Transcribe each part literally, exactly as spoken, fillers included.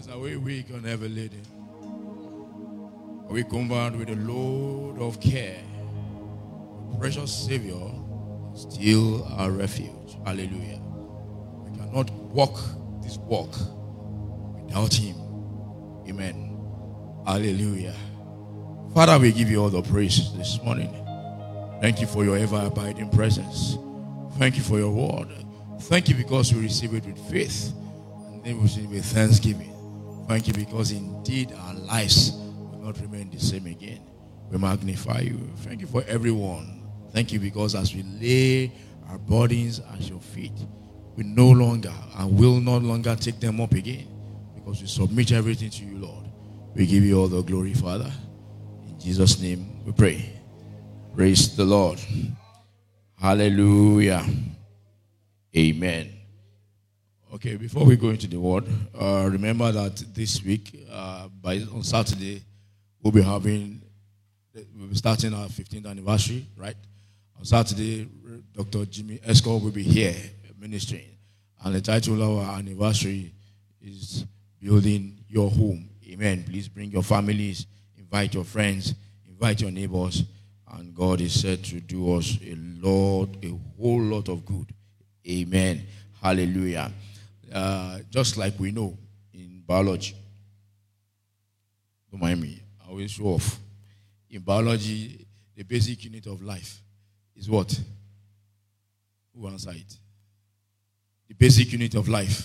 Yes, are we weak and heavy laden? Are we covered with a load of care? Precious Savior, still our refuge. Hallelujah. We cannot walk this walk without Him. Amen. Hallelujah. Father, we give you all the praise this morning. Thank you for your ever-abiding presence. Thank you for your word. Thank you because we receive it with faith and then we receive it with thanksgiving. Thank you because indeed our lives will not remain the same again. We magnify you. Thank you for everyone. Thank you because as we lay our burdens at your feet, we no longer and will no longer take them up again because we submit everything to you, Lord. We give you all the glory, Father. In Jesus' name we pray. Praise the Lord. Hallelujah. Amen. Okay, before we go into the word, uh, remember that this week, uh, by on Saturday, we'll be having, we'll be starting our fifteenth anniversary, right? On Saturday, Doctor Jimmy Escort will be here ministering. And the title of our anniversary is Building Your Home. Amen. Please bring your families, invite your friends, invite your neighbors. And God is said to do us a lot, a whole lot of good. Amen. Hallelujah. Uh, just like we know in biology. Don't mind me. I always show off. In biology, the basic unit of life is what? Who answer it? The basic unit of life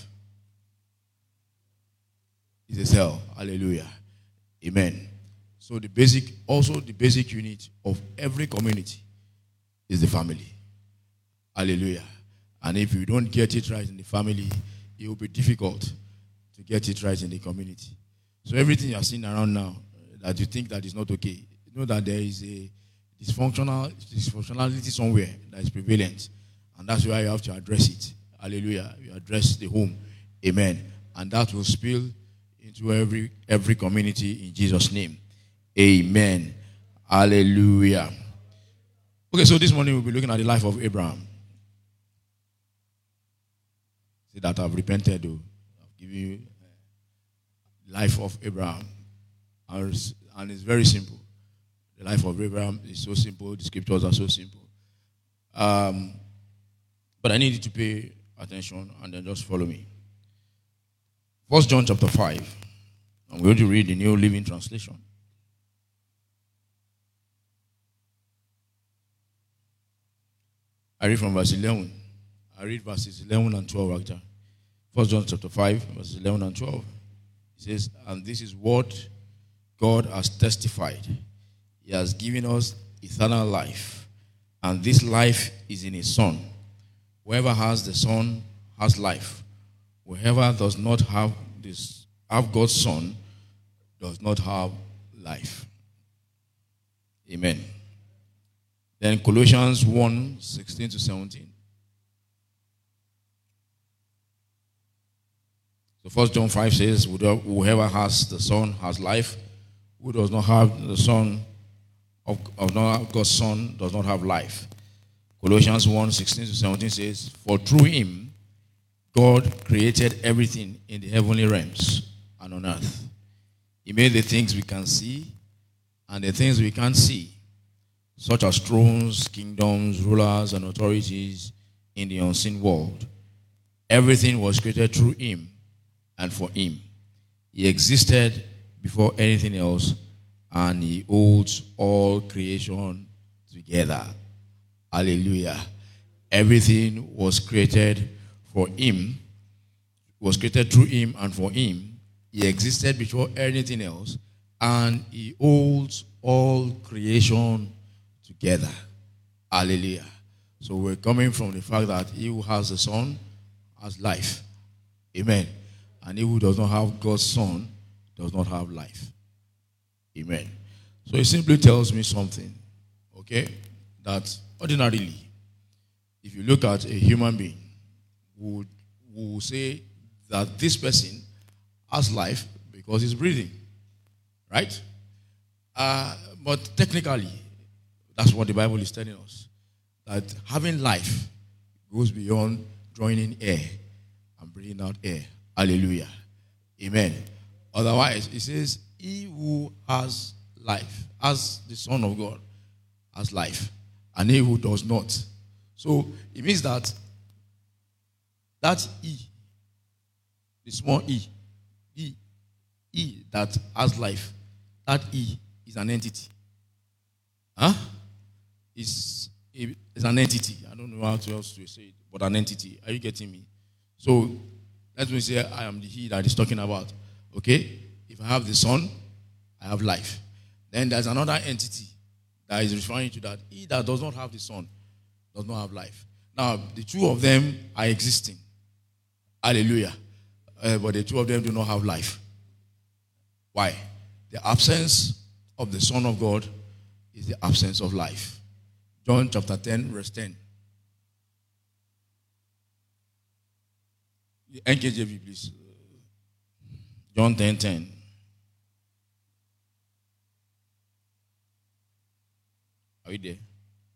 is a cell. Hallelujah. Amen. So the basic, also the basic unit of every community is the family. Hallelujah. And if you don't get it right in the family, it will be difficult to get it right in the community. So everything you are seeing around now that you think that is not okay, you know that there is a dysfunctional dysfunctionality somewhere that is prevalent. And that's why you have to address it. Hallelujah. You address the home. Amen. And that will spill into every every community in Jesus' name. Amen. Hallelujah. Okay, so this morning we'll be looking at the life of Abraham. Say that I've repented, though. I've given you the life of Abraham. And it's very simple. The life of Abraham is so simple. The scriptures are so simple. Um, but I need you to pay attention and then just follow me. First John chapter five. I'm going to read the New Living Translation. I read from verse eleven. I read verses eleven and twelve actually. First John chapter five, verses eleven and twelve. It says, and this is what God has testified. He has given us eternal life. And this life is in His Son. Whoever has the Son has life. Whoever does not have this, have God's Son does not have life. Amen. Then Colossians one, sixteen to seventeen. So First John five says, whoever has the Son has life. Who does not have the Son of, of not God's Son does not have life. Colossians one, sixteen to seventeen says, for through Him God created everything in the heavenly realms and on earth. He made the things we can see and the things we can't see, such as thrones, kingdoms, rulers, and authorities in the unseen world. Everything was created through Him and for Him. He existed before anything else, and He holds all creation together. Hallelujah. Everything was created for Him, was created through Him and for Him. He existed before anything else, and He holds all creation together. Hallelujah. So we're coming from the fact that He who has the Son has life. Amen. And he who does not have God's Son does not have life. Amen. So it simply tells me something, okay, that ordinarily, if you look at a human being, we would, we would say that this person has life because he's breathing, right? Uh, but technically, that's what the Bible is telling us, that having life goes beyond drawing in air and breathing out air. Hallelujah. Amen. Otherwise, it says, he who has life, as the Son of God, has life, and he who does not. So it means that that E, the small e, E, E that has life, that E is an entity. Huh? It's, it's an entity. I don't know how else to say it, but an entity. Are you getting me? So let me say I am the He that is talking about. Okay? If I have the Son, I have life. Then there's another entity that is referring to that. He that does not have the Son does not have life. Now, the two of them are existing. Hallelujah. Uh, but the two of them do not have life. Why? The absence of the Son of God is the absence of life. John chapter ten, verse ten. N K J V, please. John ten, ten. Are we there?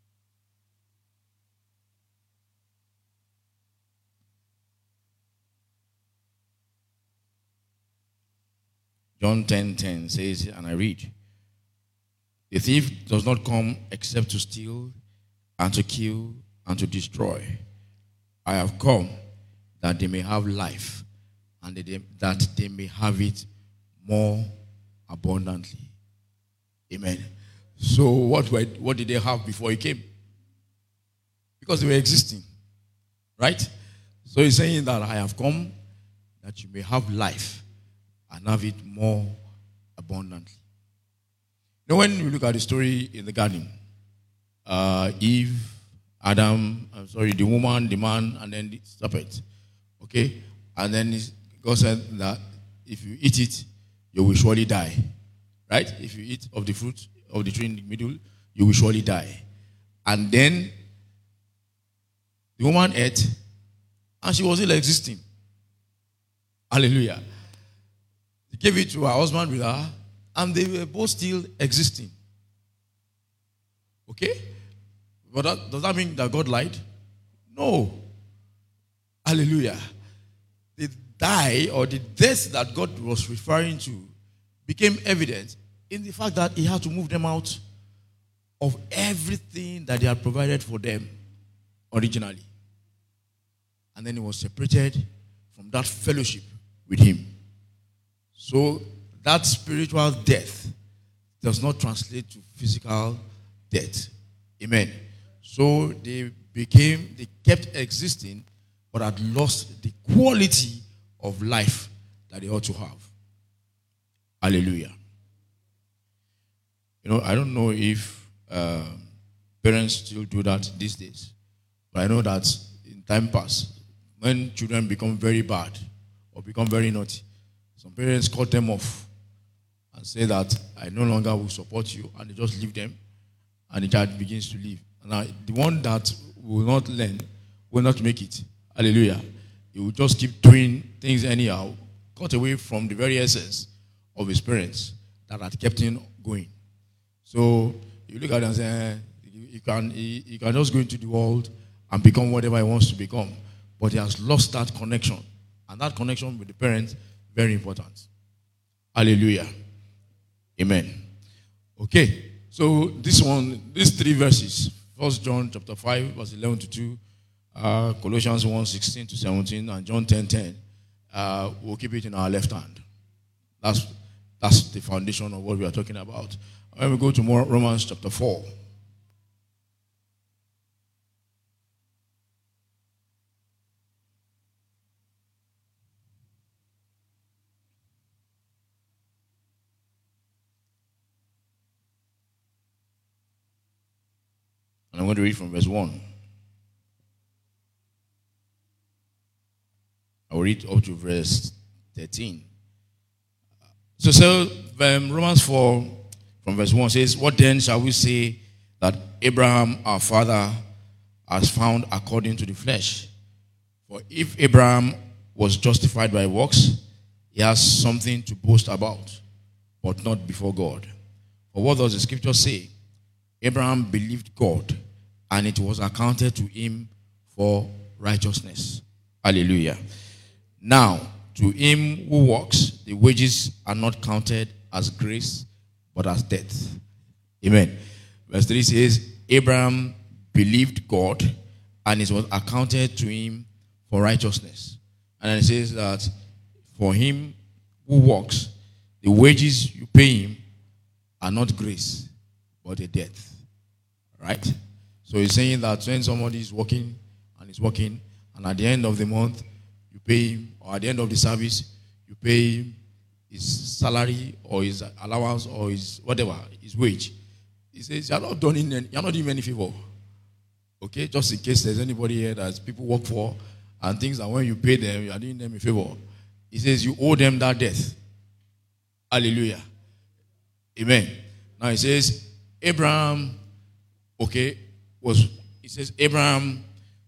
John ten, ten says, and I read, the thief does not come except to steal and to kill and to destroy. I have come that they may have life and that they, that they may have it more abundantly. Amen. So what, were, what did they have before he came? Because they were existing. Right? So he's saying that I have come that you may have life and have it more abundantly. You know, when we look at the story in the garden, uh, Eve, Adam, I'm sorry, the woman, the man, and then the serpent. Okay? And then God said that if you eat it, you will surely die. Right? If you eat of the fruit of the tree in the middle, you will surely die. And then the woman ate, and she was still existing. Hallelujah. He gave it to her husband with her, and they were both still existing. Okay? But that, does that mean that God lied? No. Hallelujah. The die or the death that God was referring to became evident in the fact that he had to move them out of everything that he had provided for them originally. And then he was separated from that fellowship with him. So that spiritual death does not translate to physical death. Amen. So they became, they kept existing, but had lost the quality of life that they ought to have. Hallelujah. You know, I don't know if uh, parents still do that these days. But I know that in time past, when children become very bad or become very naughty, some parents cut them off and say that I no longer will support you, and they just leave them, and the child begins to leave. Now, the one that will not learn will not make it. Hallelujah. He will just keep doing things anyhow, cut away from the very essence of his parents that had kept him going. So you look at it and say, eh, he, can, he, he can just go into the world and become whatever he wants to become. But he has lost that connection. And that connection with the parents, very important. Hallelujah. Amen. Okay. So this one, these three verses, First John chapter five, verse eleven to two, uh, Colossians one, sixteen to seventeen, and John ten, ten, uh, we'll keep it in our left hand. That's, that's the foundation of what we are talking about. When we go to more Romans chapter four. And I'm going to read from verse one. I'll read up to verse thirteen. So, so um, Romans four from verse one says, what then shall we say that Abraham our father has found according to the flesh? For if Abraham was justified by works, he has something to boast about, but not before God. For what does the scripture say? Abraham believed God, and it was accounted to him for righteousness. Hallelujah. Now, to him who works, the wages are not counted as grace, but as debt. Amen. Verse three says, Abraham believed God, and it was accounted to him for righteousness. And then it says that for him who works, the wages you pay him are not grace, but a debt. Right? So he's saying that when somebody is working and is working, and at the end of the month, you pay him, or at the end of the service, you pay him his salary or his allowance or his whatever, his wage. He says, you're not doing any, you're not doing any favor. Okay? Just in case there's anybody here that people work for and things that when you pay them, you are doing them a favor. He says you owe them that debt. Hallelujah. Amen. Now he says, Abraham, okay, was, he says, Abraham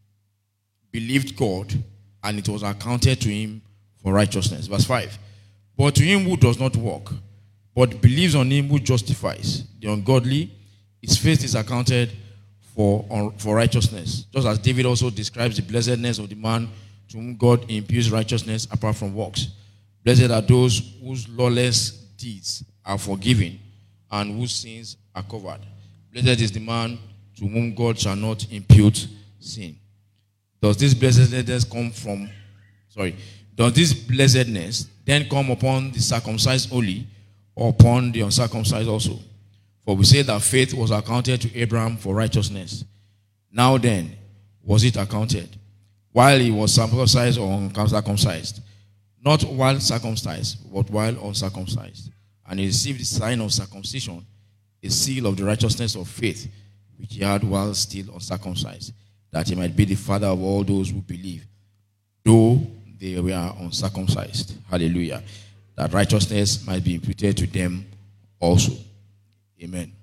believed God and it was accounted to him for righteousness. Verse five. But to him who does not work, but believes on him who justifies the ungodly, his faith is accounted for, for righteousness. Just as David also describes the blessedness of the man to whom God imputes righteousness apart from works. Blessed are those whose lawless deeds are forgiven and whose sins are covered. Blessed is the man to whom God shall not impute sin. Does this blessedness come from, sorry, does this blessedness then come upon the circumcised only, or upon the uncircumcised also? For we say that faith was accounted to Abraham for righteousness. Now then, was it accounted while he was circumcised or uncircumcised? Not while circumcised, but while uncircumcised. And he received the sign of circumcision, a seal of the righteousness of faith, which he had while still uncircumcised, that he might be the father of all those who believe, though they were uncircumcised. Hallelujah. That righteousness might be imputed to them also. Amen.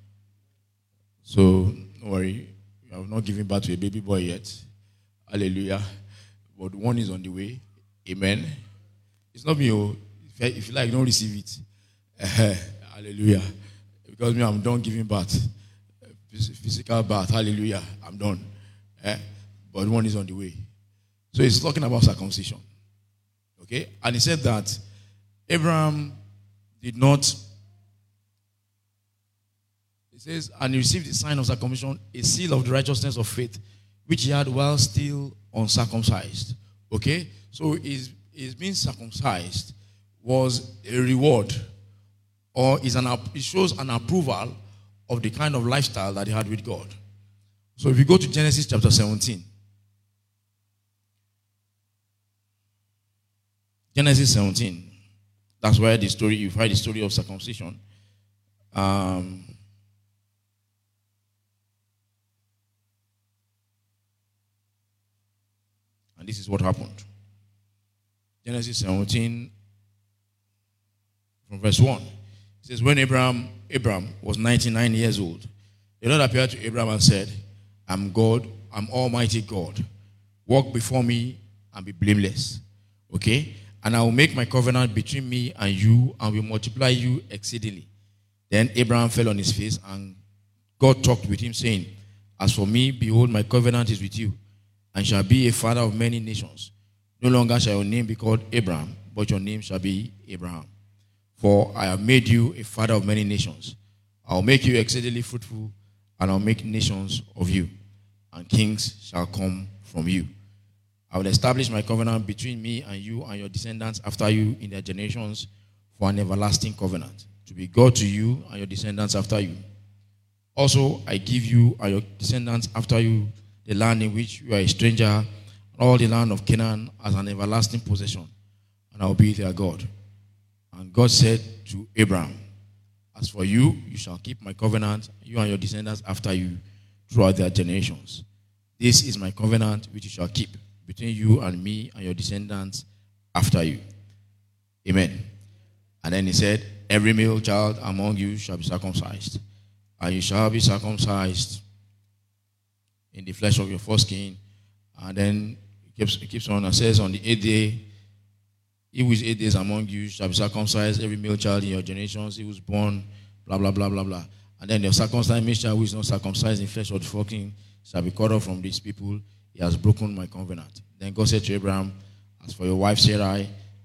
So, don't worry, you have not given birth to a baby boy yet. Hallelujah. But one is on the way. Amen. It's not me. Oh. If you like, don't receive it. Hallelujah. Because me, I'm done giving birth. Physical birth. Hallelujah. I'm done. Eh? But one is on the way. So he's talking about circumcision. Okay? And he said that Abraham did not, he says, and he received the sign of circumcision, a seal of the righteousness of faith, which he had while still uncircumcised. Okay? So his, his being circumcised was a reward, or is an, it shows an approval of the kind of lifestyle that he had with God. So if you go to Genesis chapter seventeen, Genesis seventeen, that's where the story, you find the story of circumcision. Um, and this is what happened. Genesis seventeen, from verse one. It says, when Abraham, Abraham was ninety-nine years old, the Lord appeared to Abraham and said, I'm God, I'm Almighty God. Walk before me and be blameless. Okay? And I will make my covenant between me and you and will multiply you exceedingly. Then Abraham fell on his face and God talked with him, saying, as for me, behold, my covenant is with you and shall be a father of many nations. No longer shall your name be called Abraham, but your name shall be Abraham. For I have made you a father of many nations. I will make you exceedingly fruitful, and I will make nations of you, and kings shall come from you. I will establish my covenant between me and you and your descendants after you in their generations for an everlasting covenant, to be God to you and your descendants after you. Also, I give you and your descendants after you the land in which you are a stranger, and all the land of Canaan as an everlasting possession, and I will be their God. And God said to Abraham, as for you, you shall keep my covenant, you and your descendants after you, throughout their generations. This is my covenant which you shall keep between you and me and your descendants after you. Amen. And then he said, every male child among you shall be circumcised, and you shall be circumcised in the flesh of your foreskin. And then it keeps, it keeps on and says, on the eighth day, he who is eight days among you shall be circumcised, every male child in your generations, he was born, blah, blah, blah, blah, blah. And then the circumcised male child who is not circumcised in flesh or the foreskin shall be cut off from these people. He has broken my covenant. Then God said to Abraham, as for your wife Sarai,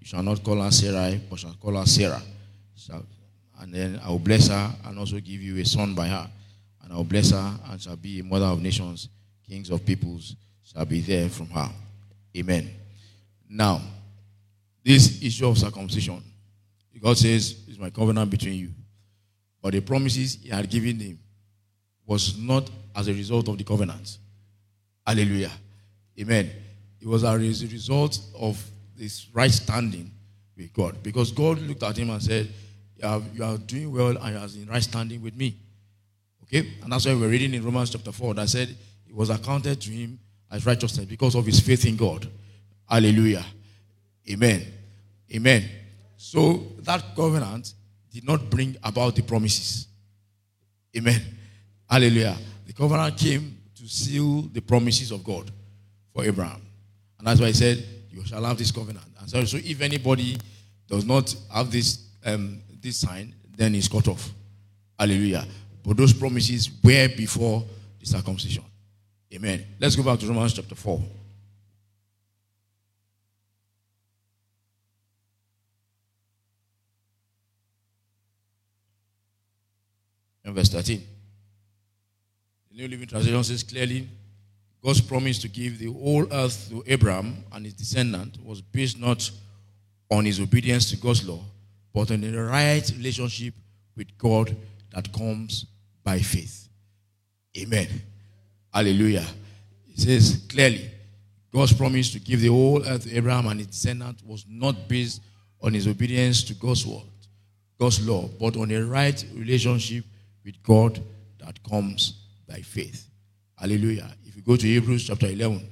You shall not call her Sarai, but shall call her Sarah. Shall, and then I will bless her and also give you a son by her. And I will bless her and shall be a mother of nations, kings of peoples shall be there from her. Amen. Now, this issue of circumcision, God says, it's my covenant between you. But the promises he had given him was not as a result of the covenant. Hallelujah. Amen. It was as a result of this right standing with God. Because God looked at him and said, you are, you are doing well and you are in right standing with me. Okay? And that's why we're reading in Romans chapter four that said it was accounted to him as righteousness because of his faith in God. Hallelujah. Amen. Amen. So that covenant did not bring about the promises. Amen. Hallelujah. The covenant came to seal the promises of God for Abraham. And that's why he said, you shall have this covenant. And so, so if anybody does not have this, um, this sign, then he's cut off. Hallelujah. But those promises were before the circumcision. Amen. Let's go back to Romans chapter four. And verse thirteen. The New Living Translation says clearly, God's promise to give the whole earth to Abraham and his descendant was based not on his obedience to God's law, but on a right relationship with God that comes by faith. Amen. Hallelujah. It says clearly, God's promise to give the whole earth to Abraham and his descendant was not based on his obedience to God's word, God's law, but on a right relationship with God that comes by faith. Hallelujah. If you go to Hebrews chapter eleven,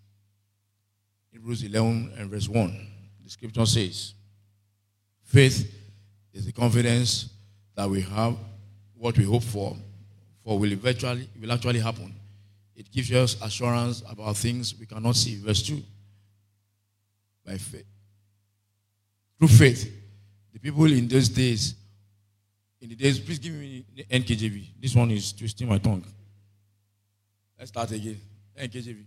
Hebrews eleven and verse one, the scripture says, faith is the confidence that we have what we hope for, for will eventually will actually happen. It gives us assurance about things we cannot see. Verse two. By faith. Through faith, the people in those days, in the days, please give me the N K J V. This one is twisting my tongue. Let's start again. N K J V.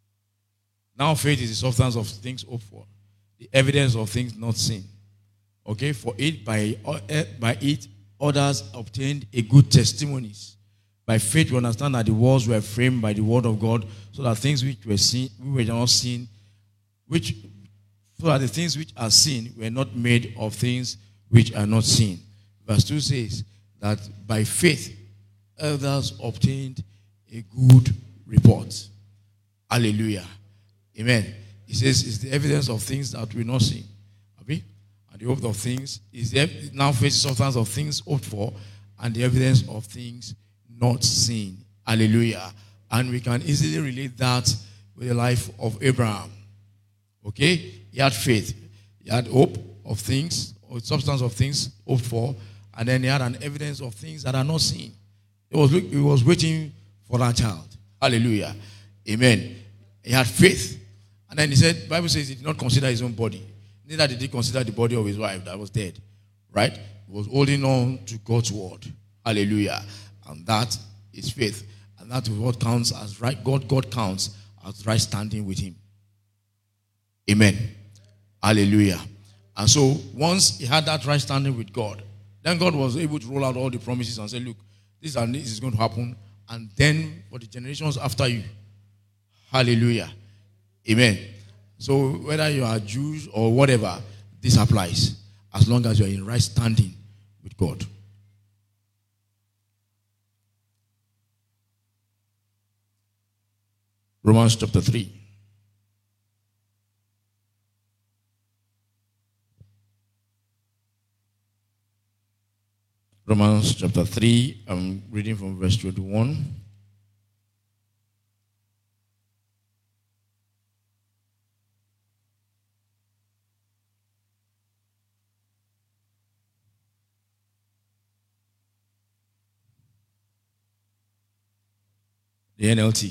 Now faith is the substance of things hoped for, the evidence of things not seen. Okay, for it by, by it others obtained a good testimonies. By faith we understand that the worlds were framed by the word of God, so that things which were seen, we were not seen, which so that the things which are seen were not made of things which are not seen. Verse two says that by faith others obtained a good report. Hallelujah. Amen. He says it's the evidence of things that we not see. Okay? And the hope of things is the, now faith is substance of things hoped for, and the evidence of things not seen. Hallelujah. And we can easily relate that with the life of Abraham. Okay? He had faith. He had hope of things, or substance of things hoped for, and then he had an evidence of things that are not seen. He was, he was waiting for that child. Hallelujah. Amen. He had faith. And then he said, the Bible says he did not consider his own body. Neither did he consider the body of his wife that was dead. Right? He was holding on to God's word. Hallelujah. And that is faith. And that is what counts as right. God, God counts as right standing with him. Amen. Hallelujah. And so once he had that right standing with God, then God was able to roll out all the promises and say, look, this and this is going to happen. And then for the generations after you. Hallelujah. Amen. So whether you are Jews or whatever, this applies. As long as you are in right standing with God. Romans chapter three. Romans chapter three, I'm reading from verse twenty-one. The N L T.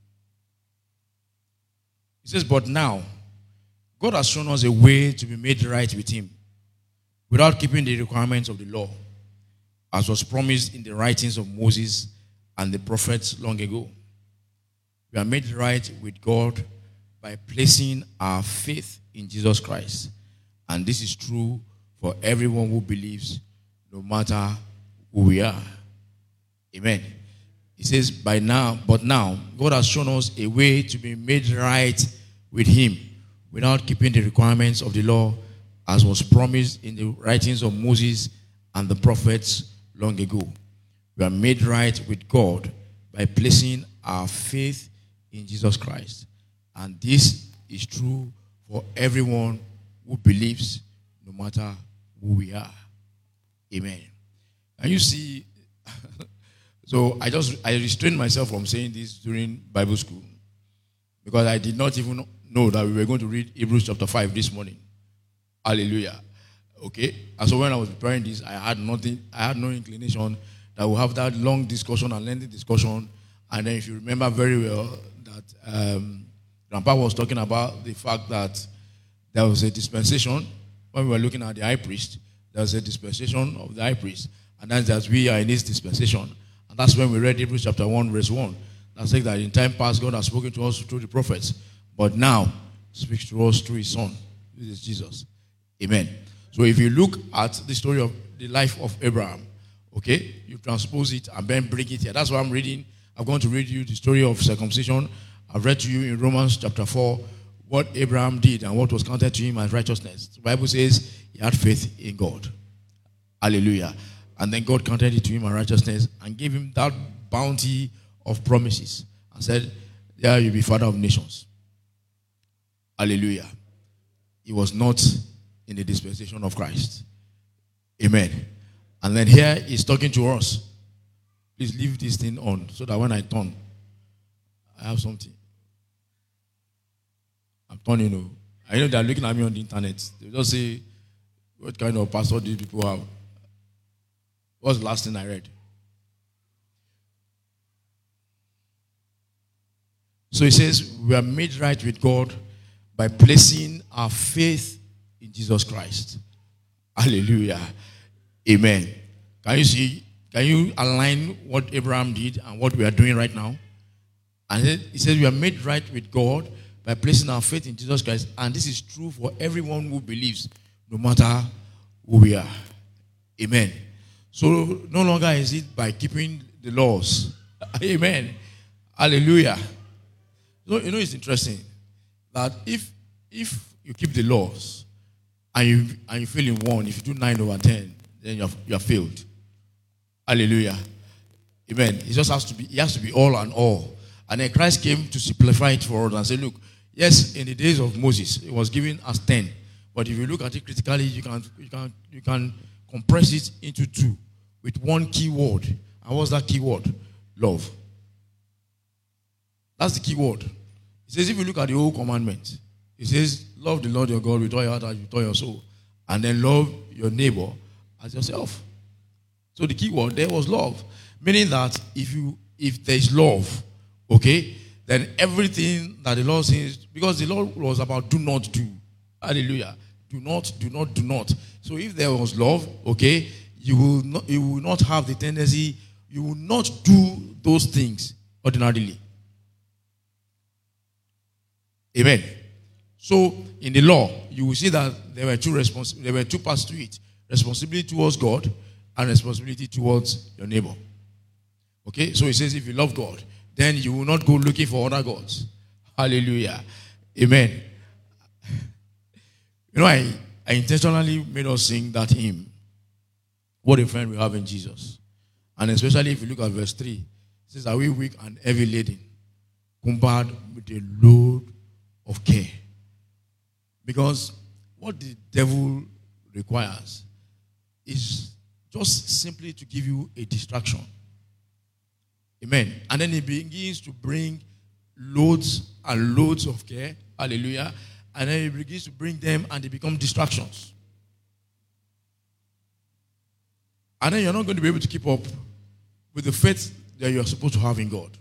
It says, but now, God has shown us a way to be made right with him without keeping the requirements of the law, as was promised in the writings of Moses and the prophets long ago. We are made right with God by placing our faith in Jesus Christ And this is true for everyone who believes, no matter who we are. Amen. He says, by now, but now, God has shown us a way to be made right with him without keeping the requirements of the law, as was promised in the writings of Moses and the prophets long ago. We are made right with God by placing our faith in Jesus Christ. And this is true for everyone who believes, no matter who we are. Amen. And you see, so I just I restrained myself from saying this during Bible school because I did not even know that we were going to read Hebrews chapter five this morning. Hallelujah. Okay? And so when I was preparing this, I had nothing, I had no inclination that we'll have that long discussion and lengthy discussion. And then if you remember very well that um, Grandpa was talking about the fact that there was a dispensation when we were looking at the high priest. There was a dispensation of the high priest. And that's that we are in this dispensation. And that's when we read Hebrews chapter one, verse one. That says that in time past, God has spoken to us through the prophets. But now, speaks to us through his son. This is Jesus. Amen. So if you look at the story of the life of Abraham, okay, you transpose it and then bring it here. That's why I'm reading. I'm going to read you the story of circumcision. I've read to you in Romans chapter four what Abraham did and what was counted to him as righteousness. The Bible says he had faith in God. Hallelujah. And then God counted it to him as righteousness and gave him that bounty of promises and said, there you'll be father of nations. Hallelujah. He was not in the dispensation of Christ. Amen. And then here he's talking to us. Please leave this thing on so that when I turn, I have something. I'm turning, you know. I know they're looking at me on the internet. They just say, what kind of pastor do people have? What's the last thing I read? So he says, we are made right with God by placing our faith in Jesus Christ. Hallelujah. Amen. Can you see, can you align what Abraham did and what we are doing right now? And he says we are made right with God by placing our faith in Jesus Christ. And this is true for everyone who believes, no matter who we are. Amen. So no longer is it by keeping the laws. Amen. Hallelujah. So, you know, it's interesting that if if you keep the laws and you and you fail in one, if you do nine over ten, then you have, you have failed. Hallelujah. Amen. It just has to be, it has to be all and all. And then Christ came to simplify it for us and say, look, yes, in the days of Moses, it was given as ten. But if you look at it critically, you can you can you can compress it into two with one key word. And what's that key word? Love. That's the key word. It says if you look at the old commandment, it says love the Lord your God with all your heart and with all your soul. And then love your neighbor as yourself. So the key word there was love. Meaning that if you if there is love, okay, then everything that the Lord says, because the Lord was about do not do. Hallelujah. Do not, do not, do not. So if there was love, okay, you will not you will not have the tendency, you will not do those things ordinarily. Amen. So in the law, you will see that there were two respons- there were two parts to it. Responsibility towards God and responsibility towards your neighbor. Okay, so it says if you love God, then you will not go looking for other gods. Hallelujah. Amen. You know, I, I intentionally made us sing that hymn. What a friend we have in Jesus. And especially if you look at verse three, it says, are we weak and heavy laden, compared with the load of care? Because what the devil requires is just simply to give you a distraction. Amen. And then he begins to bring loads and loads of care. Hallelujah. And then he begins to bring them and they become distractions. And then you're not going to be able to keep up with the faith that you're supposed to have in God.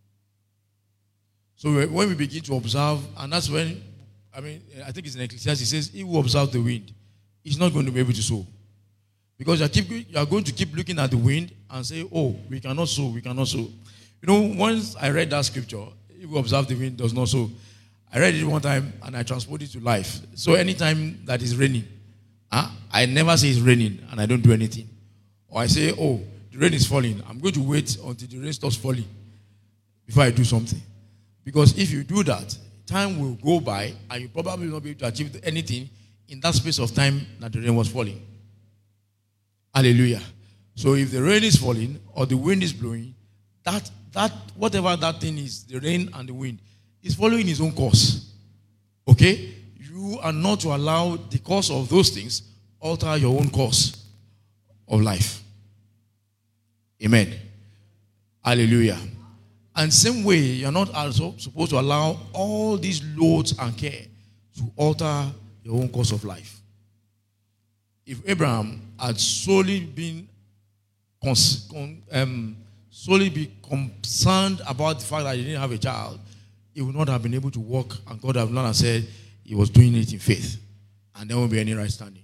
So when we begin to observe, and that's when, I mean, I think it's in Ecclesiastes, it says, he who observes the wind is not going to be able to sow. Because you are, keep, you are going to keep looking at the wind and say, oh, we cannot sow, we cannot sow. You know, once I read that scripture, if you observe the wind does not sow, I read it one time and I transported it to life. So anytime that is raining, Huh? I never say it's raining and I don't do anything. Or I say, oh, the rain is falling. I'm going to wait until the rain stops falling before I do something. Because if you do that, time will go by and you probably will not be able to achieve anything in that space of time that the rain was falling. Hallelujah. So if the rain is falling or the wind is blowing, that that whatever that thing is, the rain and the wind, is following its own course. Okay? You are not to allow the course of those things alter your own course of life. Amen. Hallelujah. And same way, you're not also supposed to allow all these loads and care to alter your own course of life. If Abraham had solely been cons- con- um, solely be concerned about the fact that he didn't have a child, he would not have been able to walk, and God would not have said he was doing it in faith, and there won't be any right standing.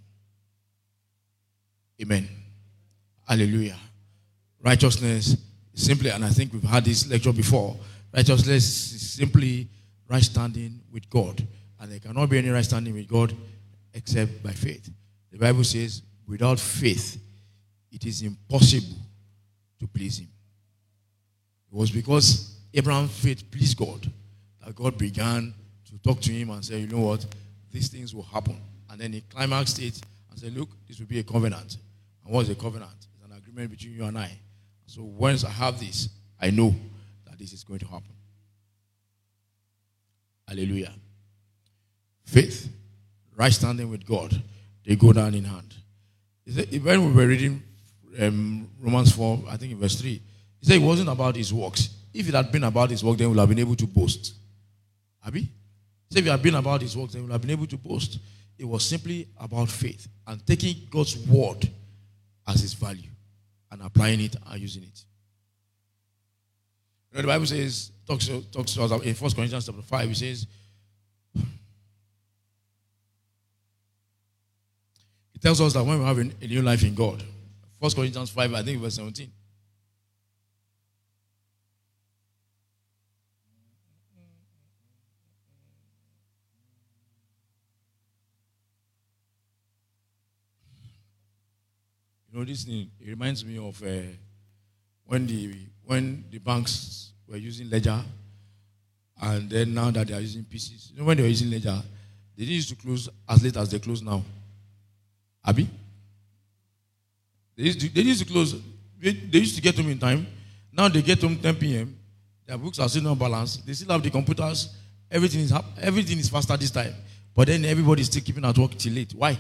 Amen. Hallelujah. Righteousness is simply, and I think we've had this lecture before, righteousness is simply right standing with God, and there cannot be any right standing with God except by faith. The Bible says, without faith, it is impossible to please him. It was because Abraham's faith pleased God that God began to talk to him and say, you know what, these things will happen. And then he climaxed it and said, look, this will be a covenant. And what is a covenant? It's an agreement between you and I. So once I have this, I know that this is going to happen. Hallelujah. Faith, right standing with God, they go down in hand. When we were reading um, Romans four, I think in verse three, he said it wasn't about his works. If it had been about his work, then we would have been able to boast. Abi? He said if it had been about his works, then we would have been able to boast. It was simply about faith and taking God's word as his value and applying it and using it. You know, the Bible says, talks, talks to us in First Corinthians chapter five, it says, it tells us that when we have a new life in God, First Corinthians five, I think verse seventeen. You know, this thing, it reminds me of uh, when the when the banks were using ledger, and then now that they are using pieces. You know, when they were using ledger, they didn't used to close as late as they close now. Abi? They used to, they used to close, they, they used to get home in time. Now they get home ten p.m. Their books are still not balanced. They still have the computers. Everything is everything is faster this time. But then everybody is still keeping at work till late. Why?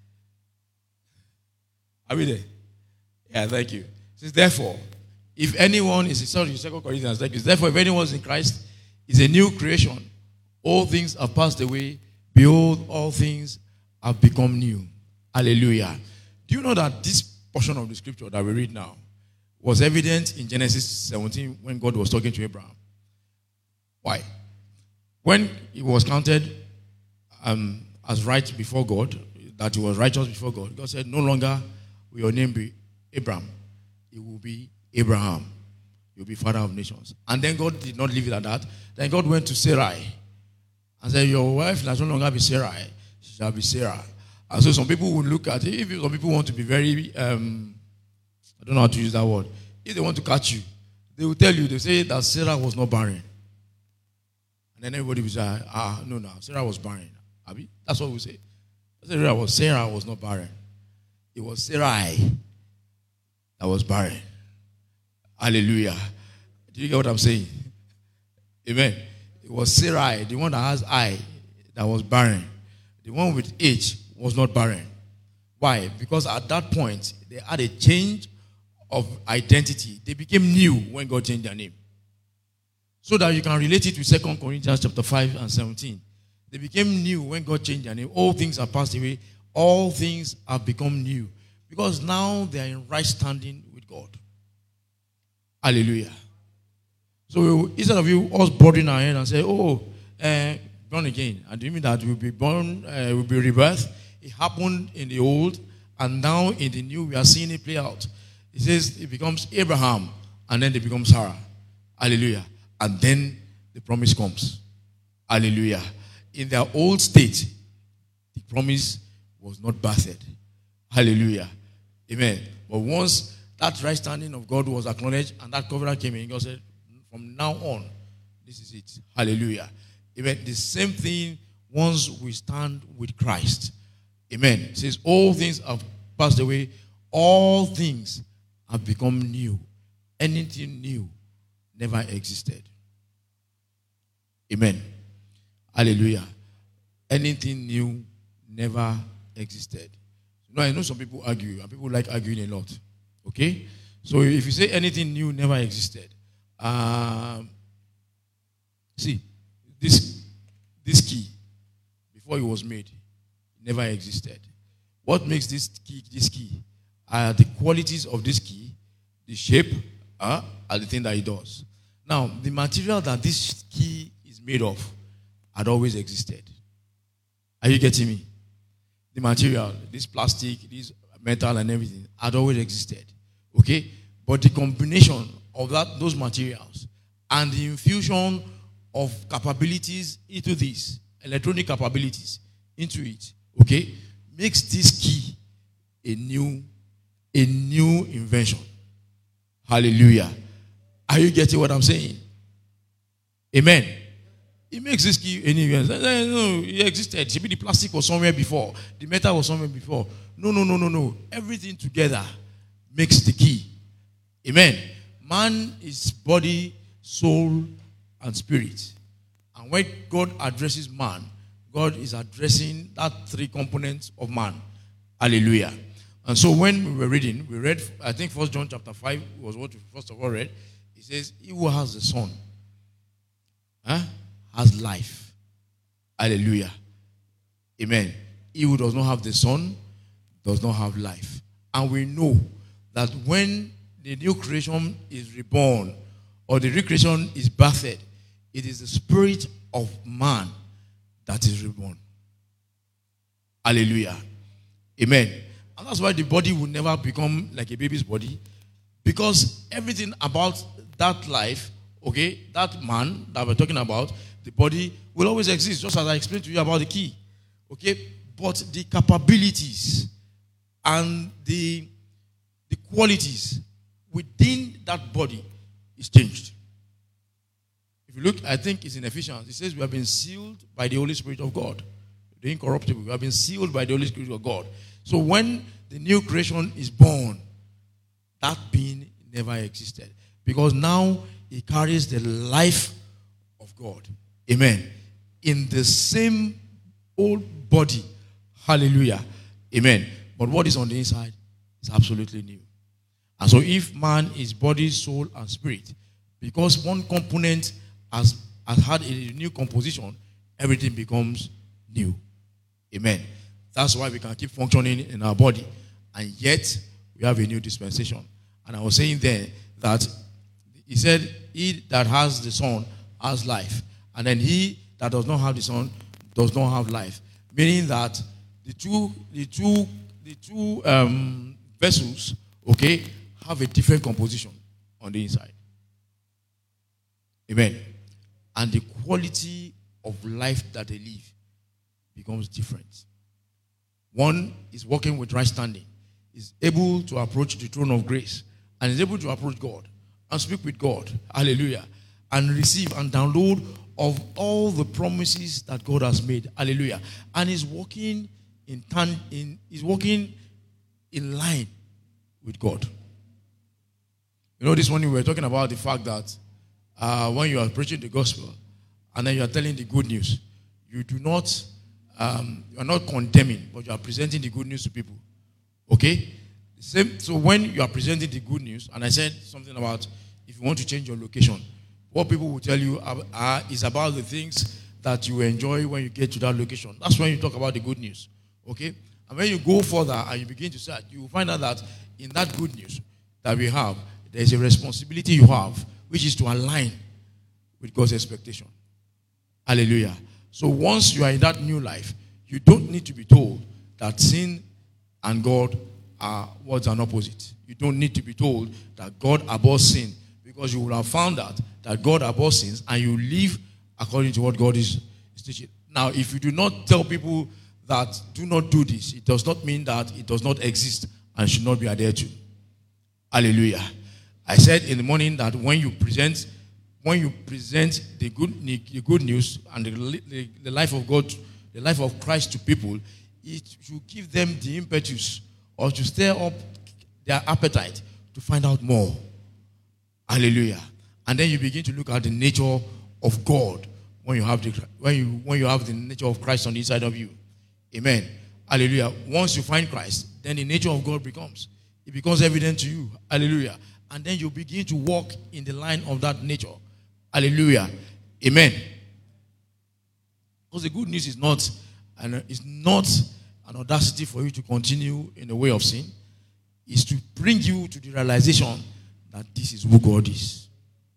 Are we there? Yeah, thank you. It says, therefore, if anyone is, sorry, Second Corinthians, thank you. Therefore, if anyone is in Christ, is a new creation. All things have passed away. Behold, all things have become new. Hallelujah. Do you know that this portion of the scripture that we read now was evident in Genesis seventeen when God was talking to Abraham? Why? When he was counted um, as right before God, that he was righteous before God, God said, no longer will your name be Abraham. It will be Abraham. You'll be father of nations. And then God did not leave it at that. Then God went to Sarai and said, your wife shall no longer be Sarai. She shall be Sarah. And so some people will look at it. If some people want to be very, um, I don't know how to use that word. If they want to catch you, they will tell you, they say that Sarah was not barren. And then everybody will say, ah, no, no, Sarah was barren. Abi? That's what we say. Sarah was, Sarah was not barren. It was Sarai that was barren. Hallelujah. Do you get what I'm saying? Amen. It was Sarai, the one that has eye, that was barren. The one with H was not barren. Why? Because at that point, they had a change of identity. They became new when God changed their name. So that you can relate it with Second Corinthians chapter five and seventeen. They became new when God changed their name. All things have passed away. All things have become new. Because now they are in right standing with God. Hallelujah. So instead of you us boarding our head and say, oh, uh, born again. And do you mean that we'll be born, uh, we'll be rebirthed? It happened in the old, and now in the new, we are seeing it play out. It says it becomes Abraham, and then it becomes Sarah. Hallelujah. And then the promise comes. Hallelujah. In their old state, the promise was not birthed. Hallelujah. Amen. But once that right standing of God was acknowledged and that covenant came in, God said, from now on, this is it. Hallelujah. Amen. The same thing once we stand with Christ. Amen. It says, all things have passed away. All things have become new. Anything new never existed. Amen. Hallelujah. Anything new never existed. Now, I know some people argue, and people like arguing a lot. Okay? So if you say anything new never existed, um, see, this, this key, before it was made, never existed. What makes this key this key are the qualities of this key, the shape, uh, are the thing that it does. Now, the material that this key is made of had always existed. Are you getting me? The material, this plastic, this metal and everything had always existed. Okay? But the combination of that, those materials and the infusion of capabilities into this, electronic capabilities into it, okay, makes this key a new, a new invention. Hallelujah. Are you getting what I'm saying? Amen. It makes this key a new invention. No, it existed. Maybe the plastic was somewhere before. The metal was somewhere before. No, no, no, no, no. Everything together makes the key. Amen. Man is body, soul, and spirit. And when God addresses man, God is addressing that three components of man. Hallelujah. And so when we were reading, we read, I think First John chapter five was what we first of all read. It says, he who has the Son huh, has life. Hallelujah. Amen. He who does not have the Son does not have life. And we know that when the new creation is reborn or the recreation is birthed, it is the spirit of man that is reborn. Hallelujah. Amen. And that's why the body will never become like a baby's body, because everything about that life, okay, that man that we're talking about, the body will always exist, just as I explained to you about the key. Okay? But the capabilities and the, the qualities within that body is changed. If you look, I think it's in Ephesians. It says we have been sealed by the Holy Spirit of God. The incorruptible. We have been sealed by the Holy Spirit of God. So when the new creation is born, that being never existed. Because now it carries the life of God. Amen. In the same old body. Hallelujah. Amen. But what is on the inside is absolutely new. And so if man is body, soul, and spirit, because one component has, has had a new composition, everything becomes new. Amen. That's why we can keep functioning in our body. And yet, we have a new dispensation. And I was saying there that he said, he that has the Son has life. And then he that does not have the Son does not have life. Meaning that the two, the two, the two um, vessels, okay, have a different composition on the inside. Amen. And the quality of life that they live becomes different. One is walking with right standing, is able to approach the throne of grace, and is able to approach God and speak with God. Hallelujah. And receive and download of all the promises that God has made. Hallelujah. And is walking in tan- in is walking in line with God. You know, this morning we were talking about the fact that uh, when you are preaching the gospel and then you are telling the good news, you do not, um, you are not condemning, but you are presenting the good news to people. Okay? Same. So when you are presenting the good news, and I said something about if you want to change your location, what people will tell you are, are, is about the things that you enjoy when you get to that location. That's when you talk about the good news. Okay? And when you go further and you begin to search, you will find out that in that good news that we have, there is a responsibility you have, which is to align with God's expectation. Hallelujah. So once you are in that new life, you don't need to be told that sin and God are words and opposite. You don't need to be told that God abhors sin, because you will have found out that God abhors sins and you live according to what God is, is teaching. Now, if you do not tell people that do not do this, it does not mean that it does not exist and should not be adhered to. Hallelujah. I said in the morning that when you present, when you present the good, the good news and the, the, the life of God, the life of Christ to people, it should give them the impetus or to stir up their appetite to find out more. Hallelujah. And then you begin to look at the nature of God when you have the when you when you have the nature of Christ on the inside of you. Amen. Hallelujah. Once you find Christ, then the nature of God becomes it becomes evident to you. Hallelujah. And then you begin to walk in the line of that nature. Hallelujah. Amen. Because the good news is not and it's not an audacity for you to continue in the way of sin. It's to bring you to the realization that this is who God is.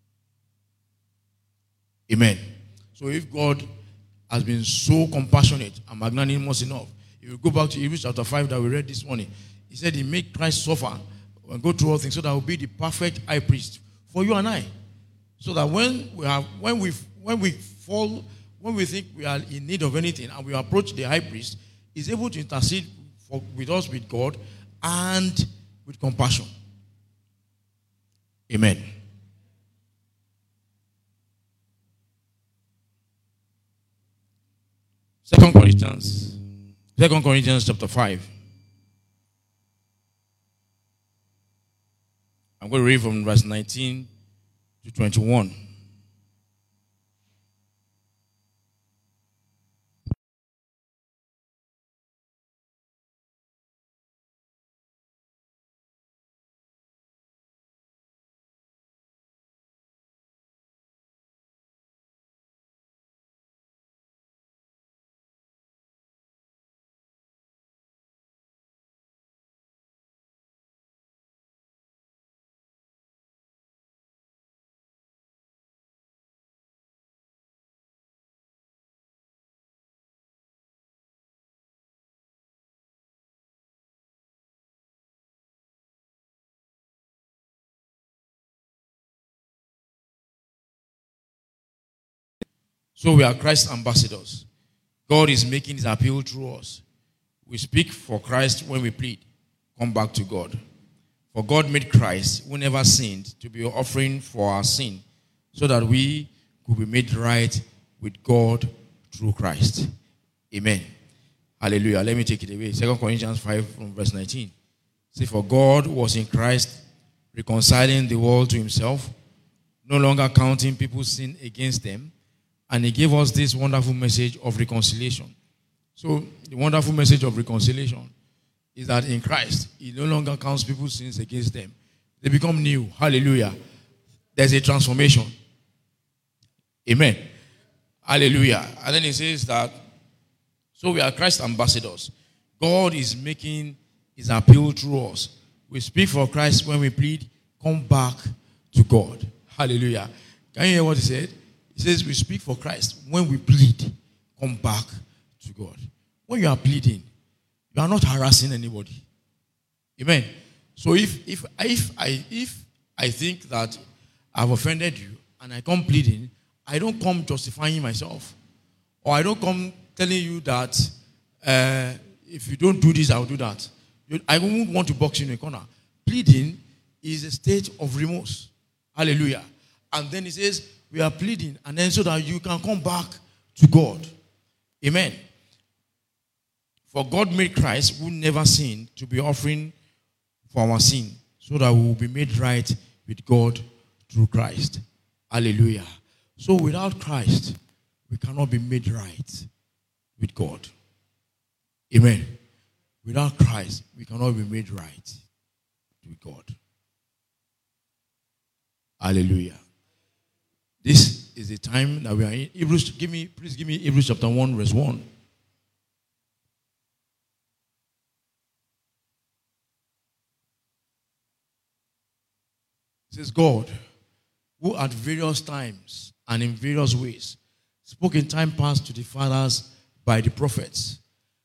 Amen. So if God has been so compassionate and magnanimous enough, if you go back to Hebrews chapter five that we read this morning, he said he made Christ suffer and go through all things so that he will be the perfect high priest for you and I. So that when we have when we when we fall, when we think we are in need of anything and we approach the high priest, he's able to intercede for, with us with God and with compassion. Amen. Second Corinthians, Second Corinthians chapter five. I'm going to read from verse nineteen to twenty-one. So we are Christ's ambassadors. God is making his appeal through us. We speak for Christ when we plead, come back to God. For God made Christ, who never sinned, to be an offering for our sin, so that we could be made right with God through Christ. Amen. Hallelujah. Let me take it away. Second Corinthians five from verse nineteen. See, for God was in Christ reconciling the world to himself, no longer counting people's sin against them, and he gave us this wonderful message of reconciliation. So the wonderful message of reconciliation is that in Christ, he no longer counts people's sins against them. They become new. Hallelujah. There's a transformation. Amen. Hallelujah. And then he says that, so we are Christ's ambassadors. God is making his appeal through us. We speak for Christ when we plead, come back to God. Hallelujah. Can you hear what he said? He says we speak for Christ when we plead, come back to God. When you are pleading, you are not harassing anybody. Amen. So if if if I if I think that I've offended you and I come pleading, I don't come justifying myself, or I don't come telling you that uh, if you don't do this, I'll do that. I won't want to box you in a corner. Pleading is a state of remorse. Hallelujah. And then he says, we are pleading, and then so that you can come back to God. Amen. For God made Christ, who never sinned, to be offering for our sin, so that we will be made right with God through Christ. Hallelujah. So without Christ, we cannot be made right with God. Amen. Without Christ, we cannot be made right with God. Hallelujah. This is the time that we are in. Hebrews, give me, please give me Hebrews chapter one, verse one. It says, God, who at various times and in various ways spoke in time past to the fathers by the prophets,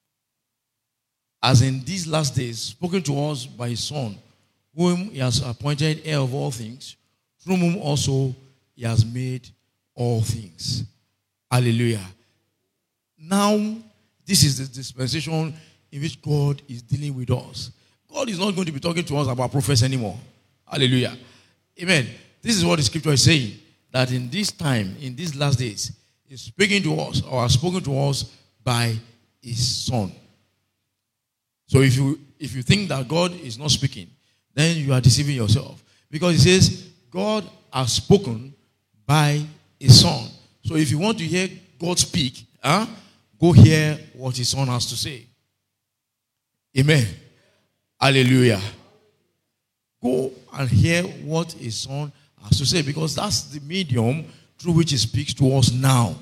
as in these last days, spoken to us by his Son, whom he has appointed heir of all things, through whom also he has made all things. Hallelujah. Now, This is the dispensation in which God is dealing with us. God is not going to be talking to us about prophets anymore. Hallelujah. Amen. This is what the scripture is saying. That in this time, in these last days, He's speaking to us or has spoken to us by His Son. So if you if you think that God is not speaking, then you are deceiving yourself. Because He says, God has spoken by His Son. So if you want to hear God speak, huh, go hear what His Son has to say. Amen. Hallelujah. Go and hear what His Son has to say, because that's the medium through which He speaks to us now.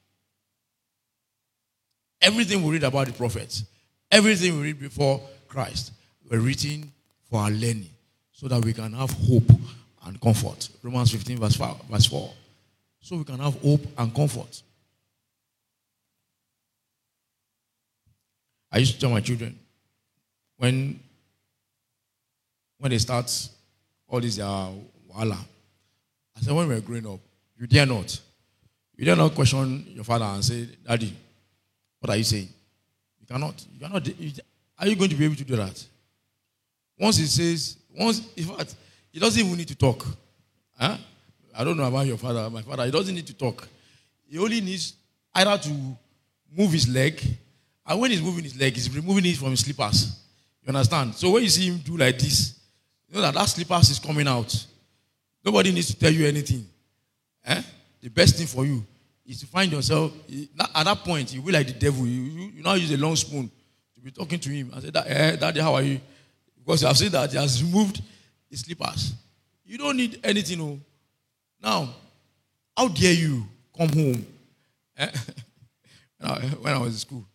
Everything we read about the prophets, everything we read before Christ, were written for our learning, so that we can have hope and comfort. Romans fifteen verse five, verse four. So we can have hope and comfort. I used to tell my children, when when they start all this uh, wala, I said, when we were growing up, you dare not. You dare not question your father and say, Daddy, what are you saying? You cannot. You cannot. You, are you going to be able to do that? Once he says, once, in fact, he doesn't even need to talk. Huh? I don't know about your father, my father. He doesn't need to talk. He only needs either to move his leg, and when he's moving his leg, he's removing it from his slippers. You understand? So when you see him do like this, you know that that slippers is coming out. Nobody needs to tell you anything. Eh? The best thing for you is to find yourself, at that point, you will be like the devil. You, you, you now use a long spoon to be talking to him. I said, eh, Daddy, how are you? Because you have seen that he has removed his slippers. You don't need anything. No. Now, how dare you come home? Eh? When I was in school,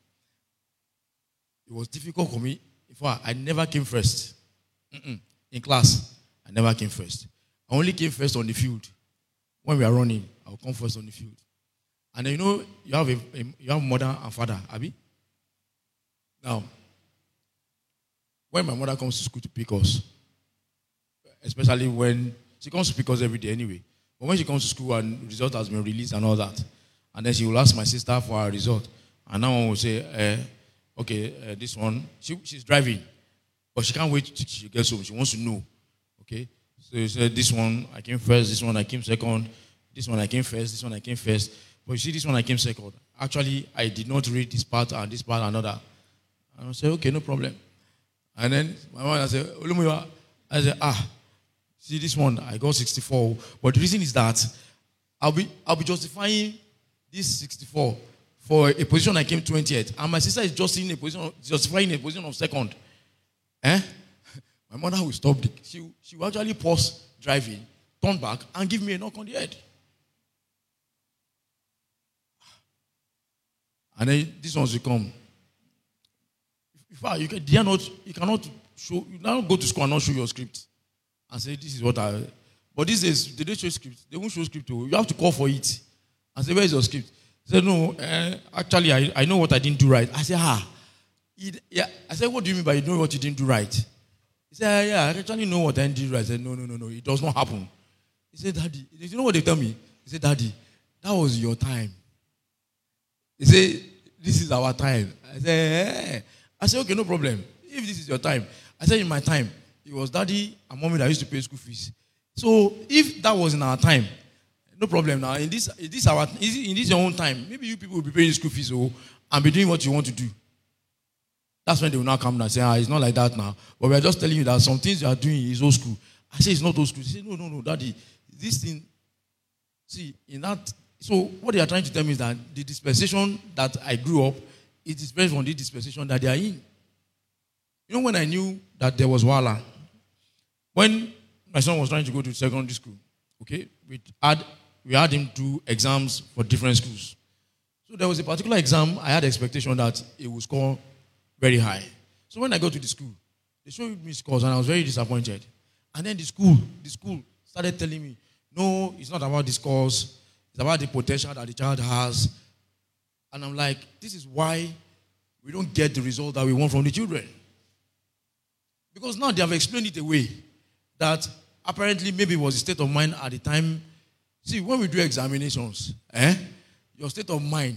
it was difficult for me. In fact, I never came first. Mm-mm. In class, I never came first. I only came first on the field. When we are running, I'll come first on the field. And then, you know, you have a, a you have mother and father, Abi. Now, when my mother comes to school to pick us, especially when she comes to pick us every day anyway, but when she comes to school and the result has been released and all that, and then she will ask my sister for her result, and now one will say, eh, okay, uh, this one, she, she's driving, but she can't wait till she gets home. She wants to know, okay? So you said, this one, I came first, this one, I came second, this one, I came first, this one, I came first. But you see, this one, I came second. Actually, I did not read this part and this part and another. And I said, okay, no problem. And then my mother said, Olumuyiwa, I said, ah, see this one, I got sixty-four. But the reason is that I'll be I'll be justifying this sixty-four for a position I came twentieth. And my sister is just in a position, justifying a position of second. Eh? My mother will stop. The, she, she will actually pause driving, turn back, and give me a knock on the head. And then this ones will come. In fact, you, can, they are not, you cannot show, you cannot go to school and not show your script and say, this is what I... But these days, they don't show script. They won't show script. You have to call for it and say, where is your script? He said, no, uh, actually, I, I know what I didn't do right. I said, ah. It, yeah. I said, what do you mean by you know what you didn't do right? He said, yeah, I actually know what I didn't do right. I said, no, no, no, no, it does not happen. He said, Daddy, you know what they tell me? He said, Daddy, that was your time. He said, this is our time. I said, hey. I said, okay, no problem. If this is your time. I said, in my time, it was Daddy and Mommy that used to pay school fees. So if that was in our time, no problem now. In this, in this, our, in this your own time, maybe you people will be paying school fees oh, and be doing what you want to do. That's when they will now come and say, ah, it's not like that now. But we are just telling you that some things you are doing is old school. I say, it's not old school. He said, no, no, no, Daddy. This thing, see, in that... So what they are trying to tell me is that the dispensation that I grew up, it is based on the dispensation that they are in. You know, when I knew that there was Wala, when my son was trying to go to secondary school, okay, we had, we had him do exams for different schools. So there was a particular exam, I had expectation that it would score very high. So when I got to the school, they showed me scores and I was very disappointed. And then the school, the school started telling me, no, it's not about the scores. It's about the potential that the child has. And I'm like, this is why we don't get the result that we want from the children. Because now they have explained it away. That apparently maybe it was a state of mind at the time. See, when we do examinations, eh, your state of mind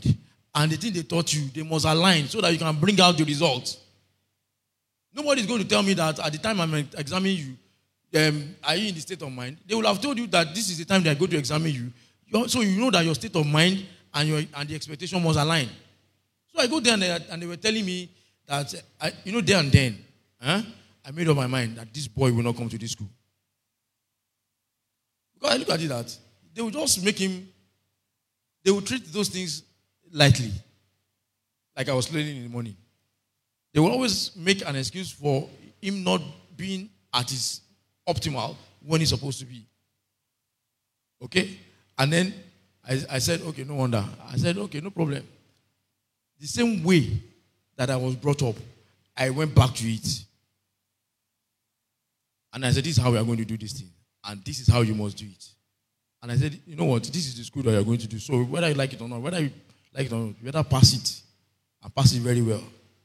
and the thing they taught you, they must align so that you can bring out the results. Nobody's going to tell me that at the time I'm examining you, um, are you in the state of mind? They will have told you that this is the time they are going to examine you. you so you know that your state of mind and your and the expectation must align. So I go there and they, and they were telling me that, I, you know, there and then, huh, I made up my mind that this boy will not come to this school. Because I look at it that they will just make him, they will treat those things lightly. Like I was learning in the morning. They will always make an excuse for him not being at his optimal when he's supposed to be. Okay? And then I, I said, okay, no wonder. I said, okay, no problem. The same way that I was brought up, I went back to it. And I said, this is how we are going to do this thing. And this is how you must do it. And I said, you know what? This is the school that you're going to do. So whether you like it or not, whether you like it or not, you better pass it. And pass it very well.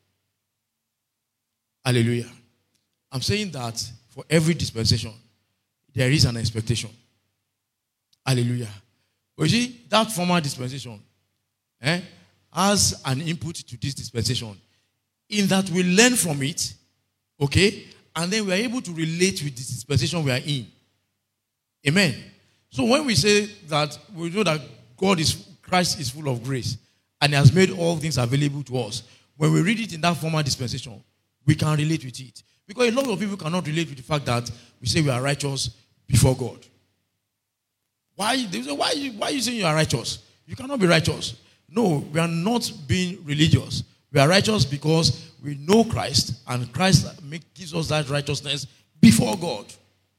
Hallelujah. I'm saying that for every dispensation, there is an expectation. Hallelujah. But you see, that former dispensation eh, has an input to this dispensation in that we learn from it, okay, and then we are able to relate with the dispensation we are in. Amen. So when we say that we know that God is, Christ is full of grace and He has made all things available to us, when we read it in that former dispensation, we can relate with it. Because a lot of people cannot relate with the fact that we say we are righteous before God. Why? They say, why, why are you saying you are righteous? You cannot be righteous. No, we are not being religious. We are righteous because we know Christ, and Christ make, gives us that righteousness before God.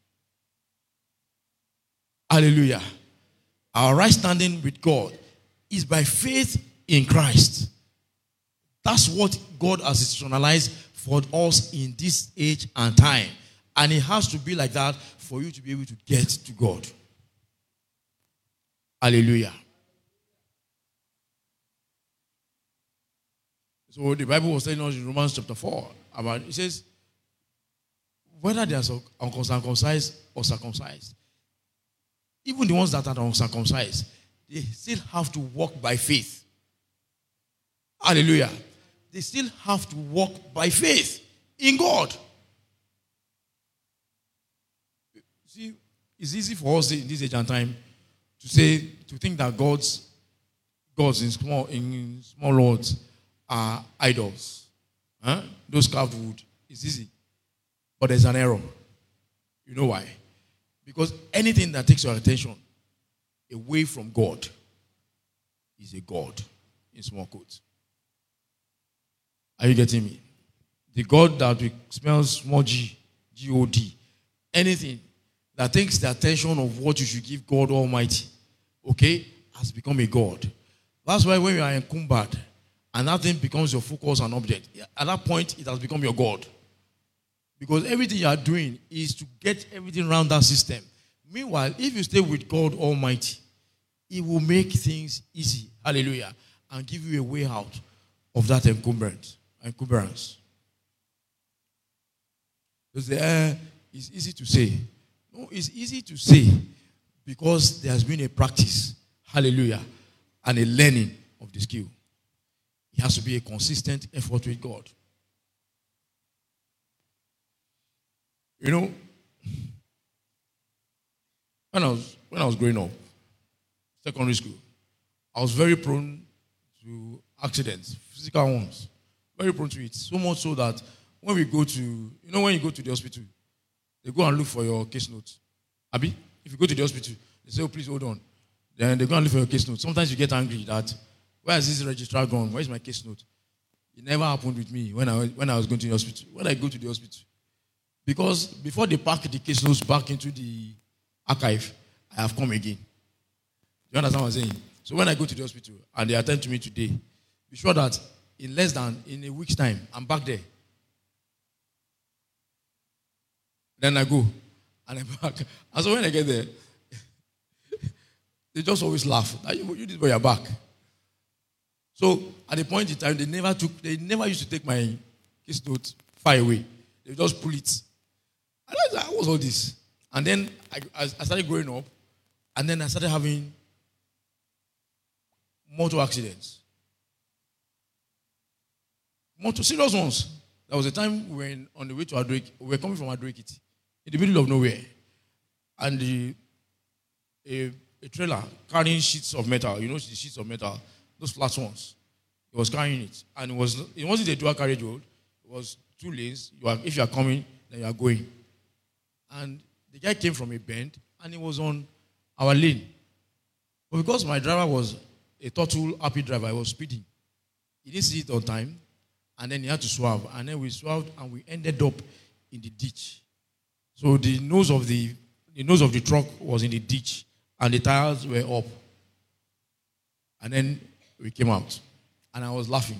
Hallelujah. Our right standing with God is by faith in Christ. That's what God has institutionalized for us in this age and time. And it has to be like that for you to be able to get to God. Hallelujah. So the Bible was telling us in Romans chapter four about, it says, whether they are uncircumcised or circumcised, even the ones that are uncircumcised, they still have to walk by faith. Hallelujah. They still have to walk by faith in God. See, it's easy for us in this age and time to say, to think that God's gods in small in small lords are idols. Huh? Those carved wood. It's easy. But there's an error. You know why? Because anything that takes your attention away from God is a God in small quotes. Are you getting me? The God that we spell small g, G O D, anything that takes the attention of what you should give God Almighty, okay, has become a God. That's why when you are encumbered and that thing becomes your focus and object, at that point it has become your God. Because everything you are doing is to get everything around that system. Meanwhile, if you stay with God Almighty, He will make things easy, hallelujah, and give you a way out of that encumbrance. encumbrance. Because the air is easy to say. No, it's easy to say because there has been a practice, hallelujah, and a learning of the skill. It has to be a consistent effort with God. You know, when I was when I was growing up, secondary school, I was very prone to accidents, physical ones. Very prone to it. So much so that when we go to, you know, when you go to the hospital, they go and look for your case notes. Abi, if you go to the hospital, they say, oh, please hold on. Then they go and look for your case notes. Sometimes you get angry that, where is this registrar gone? Where is my case note? It never happened with me when I, when I was going to the hospital. When I go to the hospital, because before they pack the case notes back into the archive, I have come again. You understand what I'm saying? So when I go to the hospital and they attend to me today, be sure that in less than, in a week's time, I'm back there. Then I go, and I'm back. And so when I get there, they just always laugh. You, you this boy, you're back. So at the point in time, they never took, they never used to take my case note far away. They just pull it. And I was like, what was all this? And then I, I started growing up, and then I started having motor accidents. More to serious ones. There was a time when on the way to Adrek, we were coming from Adrekiti, in the middle of nowhere. And the, a, a trailer carrying sheets of metal, you know the sheets of metal, those flat ones. He was carrying it. And it, was, it wasn't a dual carriage road. It was two lanes. You are, if you are coming, then you are going. And the guy came from a bend, and he was on our lane. But because my driver was a total happy driver, he was speeding. He didn't see it on time, and then he had to swerve. And then we swerved, and we ended up in the ditch. So the nose of the the nose of the truck was in the ditch, and the tires were up. And then we came out, and I was laughing.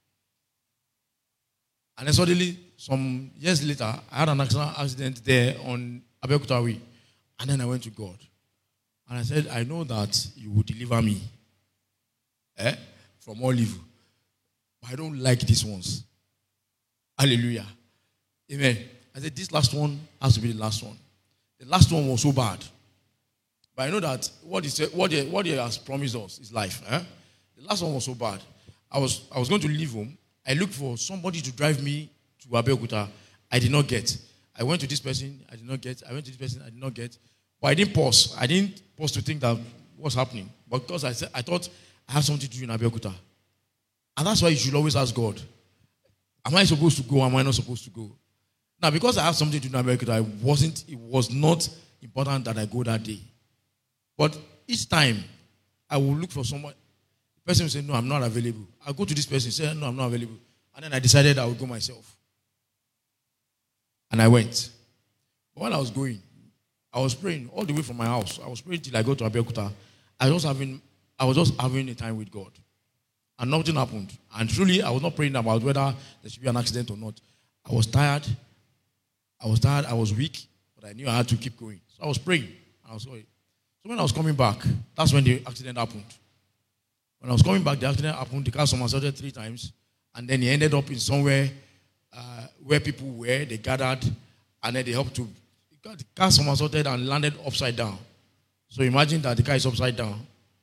And then suddenly, some years later, I had an accident there on Abeokuta Way. And then I went to God. And I said, I know that you will deliver me eh, from all evil. But I don't like these ones. Hallelujah. Amen. I said, this last one has to be the last one. The last one was so bad. But I know that what he, said, what he, what he has promised us is life. Eh? The last one was so bad. I was, I was going to leave home. I looked for somebody to drive me to Abeokuta. I did not get. I went to this person. I did not get. I went to this person. I did not get. But I didn't pause. I didn't pause to think that what's happening. But because I said, I thought I have something to do in Abeokuta. And that's why you should always ask God, am I supposed to go? Am I not supposed to go? Now, because I have something to do in Abeokuta, I wasn't, it was not important that I go that day. But each time, I will look for someone. The person will say, no, I'm not available. I'll go to this person, say, no, I'm not available. And then I decided I would go myself. And I went. But while I was going, I was praying all the way from my house. I was praying till I got to Abeokuta. I was having, I was just having a time with God. And nothing happened. And truly, I was not praying about whether there should be an accident or not. I was tired. I was tired. I was weak. But I knew I had to keep going. So I was praying. I was going. So when I was coming back, that's when the accident happened. When I was coming back, the accident happened. The car somersaulted three times. And then he ended up in somewhere uh, where people were. They gathered. And then they helped to. The car somersaulted and landed upside down. So imagine that the car is upside down.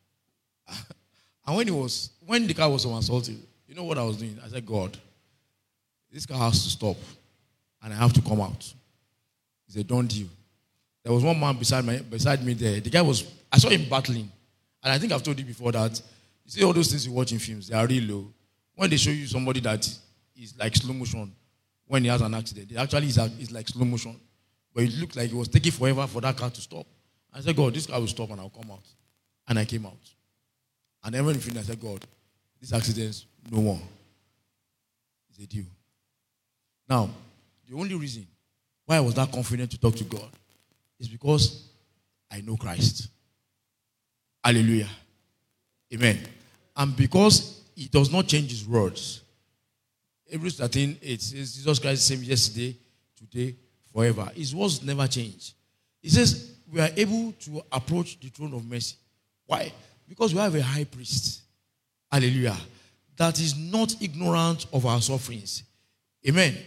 And when it was, when the car was somersaulted, you know what I was doing? I said, God, this car has to stop. And I have to come out. He said, don't deal. There was one man beside, my, beside me there. The guy was, I saw him battling. And I think I've told you before that, you see all those things you watch in films, they are real low. When they show you somebody that is like slow motion, when he has an accident, it actually is, is like slow motion. But it looked like it was taking forever for that car to stop. I said, God, this car will stop and I'll come out. And I came out. And then when he finished, I said, God, this accident, no more. It's a deal. Now, the only reason why I was that confident to talk to God is because I know Christ. Hallelujah. Amen. And because he does not change his words. Hebrews thirteen eight says, Jesus Christ is the same yesterday, today, forever. His words never change. He says, we are able to approach the throne of mercy. Why? Because we have a high priest. Hallelujah. That is not ignorant of our sufferings. Amen.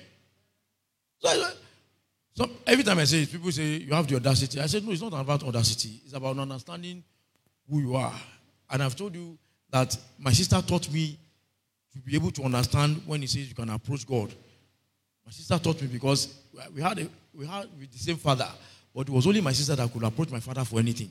So, so every time I say it, people say, you have the audacity. I said, no, it's not about audacity. It's about understanding who you are. And I've told you that my sister taught me to be able to understand when he says you can approach God. My sister taught me because we had, a, we had with the same father, but it was only my sister that could approach my father for anything.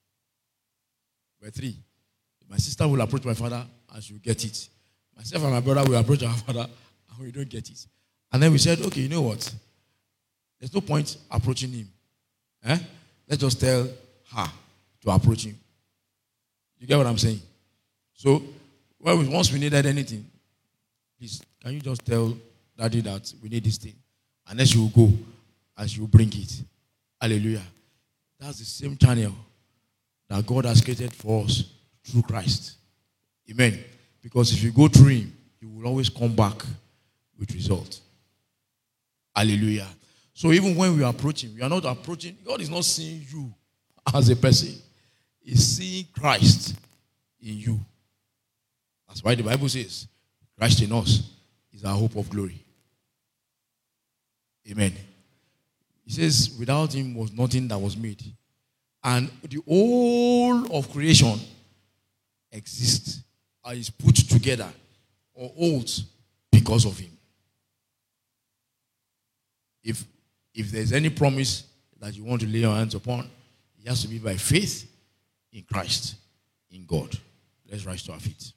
We're three. My sister will approach my father and she will get it. Myself and my brother will approach our father and we don't get it. And then we said, okay, you know what? There's no point approaching him. Eh? Let's just tell her to approach him. You get what I'm saying? So, well, once we needed anything, please, can you just tell Daddy that we need this thing? And then she will go and she will bring it. Hallelujah. That's the same channel that God has created for us through Christ. Amen. Because if you go through him, you will always come back with results. Hallelujah. So even when we are approaching, we are not approaching, God is not seeing you as a person. He's seeing Christ in you. That's why the Bible says, Christ in us is our hope of glory. Amen. He says, without him was nothing that was made. And the whole of creation exists or is put together or holds because because of him. If, if there's any promise that you want to lay your hands upon, it has to be by faith in Christ, in God. Let's rise to our feet.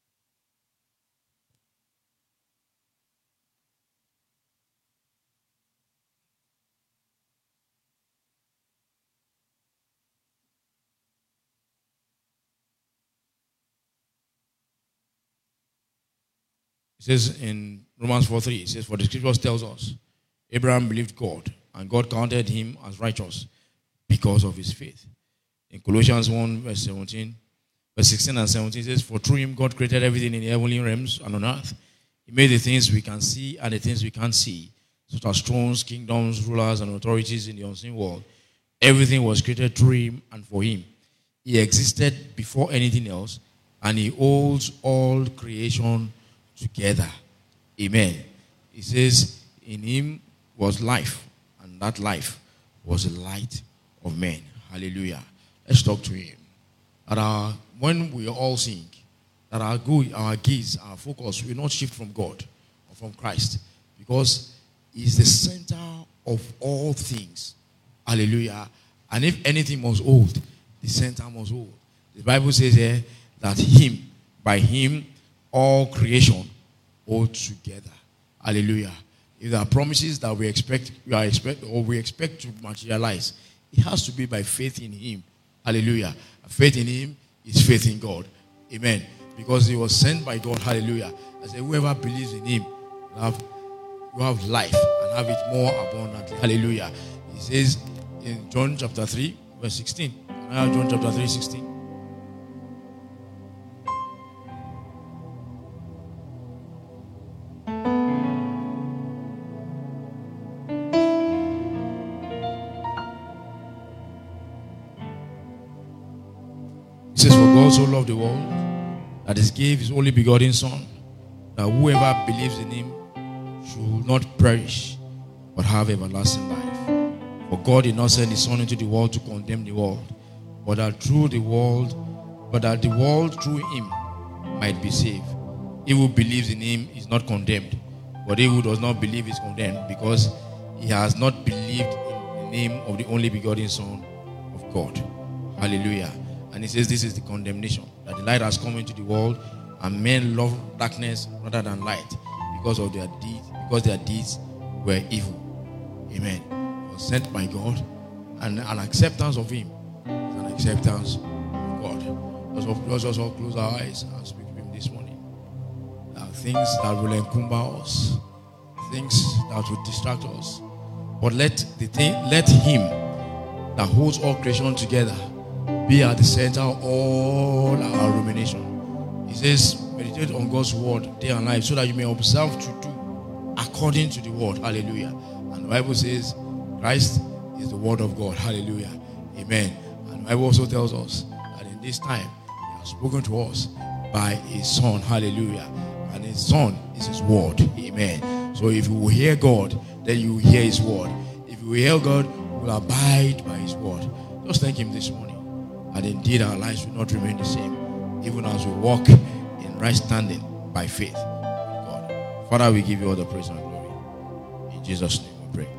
It says in Romans four three, it says, for the scriptures tells us, Abraham believed God, and God counted him as righteous because of his faith. In Colossians one, verse seventeen, verse sixteen and seventeen, it says, for through him God created everything in the heavenly realms and on earth. He made the things we can see and the things we can't see, such as thrones, kingdoms, rulers, and authorities in the unseen world. Everything was created through him and for him. He existed before anything else, and he holds all creation together. Amen. He says, in him was life, and that life was the light of men. Hallelujah. Let's talk to him. That our, when we all sing, that our, go, our gaze, our focus will not shift from God or from Christ, because he's the center of all things. Hallelujah. And if anything must hold, the center must hold. The Bible says here that him, by him, all creation holds together. Hallelujah. If there are promises that we expect, we are expect, or we expect to materialize, it has to be by faith in him. Hallelujah. Faith in him is faith in God. Amen. Because he was sent by God. Hallelujah. I say, whoever believes in him will have, will have life and have it more abundantly. Hallelujah. He says in John chapter three, verse sixteen. John chapter three, sixteen. It says, for God so loved the world that he gave his only begotten Son, that whoever believes in him should not perish, but have everlasting life. For God did not send his Son into the world to condemn the world, but that through the world, but that the world through him might be saved. He who believes in him is not condemned, but he who does not believe is condemned, because he has not believed in the name of the only begotten Son of God. Hallelujah. And he says this is the condemnation, that the light has come into the world, and men love darkness rather than light, because of their deeds, because their deeds were evil. Amen. He was sent by God, and an acceptance of him is an acceptance of God. Let's just all close our eyes and speak to him this morning. There are things that will encumber us, things that will distract us, but let the thing, let him that holds all creation together be at the center of all our rumination. He says, meditate on God's word day and night, so that you may observe to do according to the word. Hallelujah. And the Bible says Christ is the word of God. Hallelujah. Amen. And the Bible also tells us that in this time he has spoken to us by his Son. Hallelujah. And his Son is his word. Amen. So if you will hear God, then you will hear his word. If you will hear God, you will abide by his word. Just thank him this morning. And indeed our lives will not remain the same, even as we walk in right standing by faith with God. Father, we give you all the praise and glory. In Jesus' name we pray.